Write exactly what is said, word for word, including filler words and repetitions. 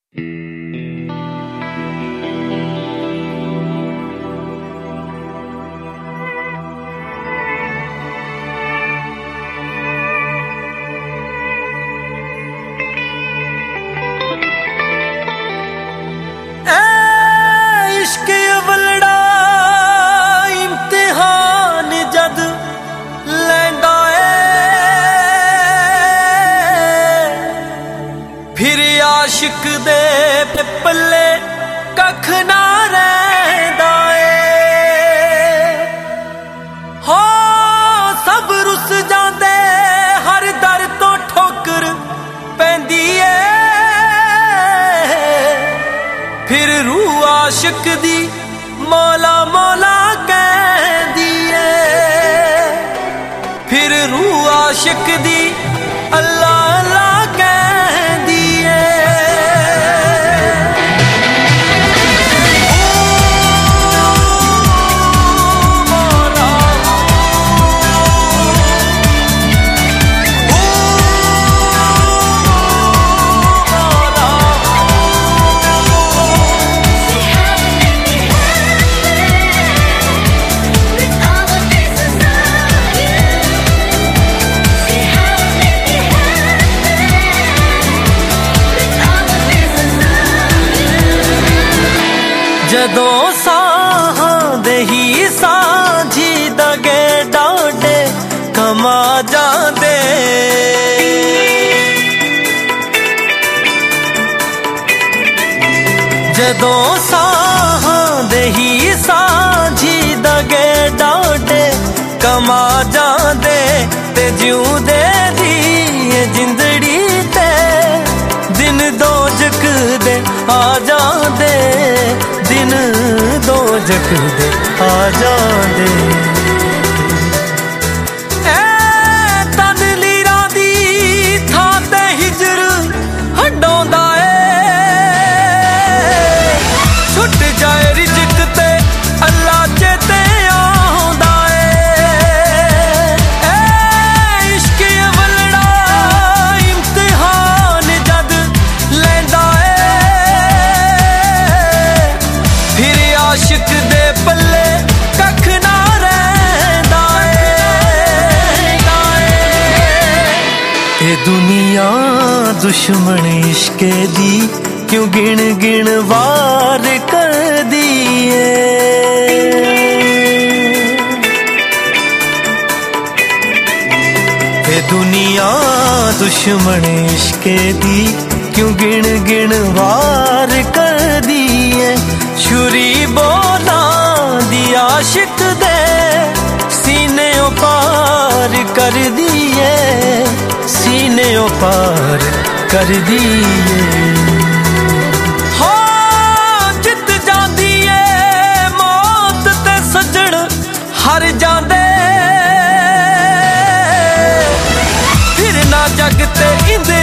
आशिक दे पल्ले कख ना रहिंदा ए हो सब रुस जांदे हर दर तो ठोकर पैंदी ए फिर रूह आशिक दी मौला मौला कहंदी ए फिर रूह आशिक दी अल्लाह अल्लाह कहंदी ए जदों साहां दे ही सांझी दगे डांडे कमा जांदे जदों साहां दे ही सांझी दगे डांडे कमा जांदे ते जिउंदे दी जिंदड़ी ते दिन दोजख दे आ जांदे दिन दो जख दे आ जांदे ए तन लीरा दी थां ते हिजर हंडोंदा ए छुट जाए रिज़्क ते अल्लाह चेते आंदा ए ए इश्क अवलड़ा इम्तिहान जद लैंदा आशिक दे पल्ले कख ना रहिंदा ए दुनिया दुश्मन इश्के दी क्यों गिण गिण वार कर दिए ए दुनिया दुश्मन इश्के दी क्यों गिण गिण वार कर दिए छुरी बोला दी आशिक दे सीने पार कर दिए सीने पार कर दिए हो जित जांदी ए मौत ते सजण हर जांदे फिर ना जग ते इंदे